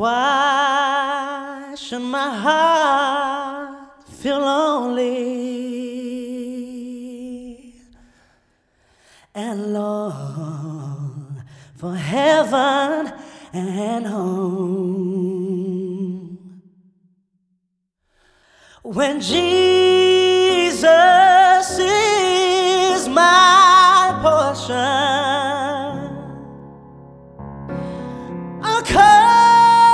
Why should my heart feel lonely and long for heaven and home? When Jesus is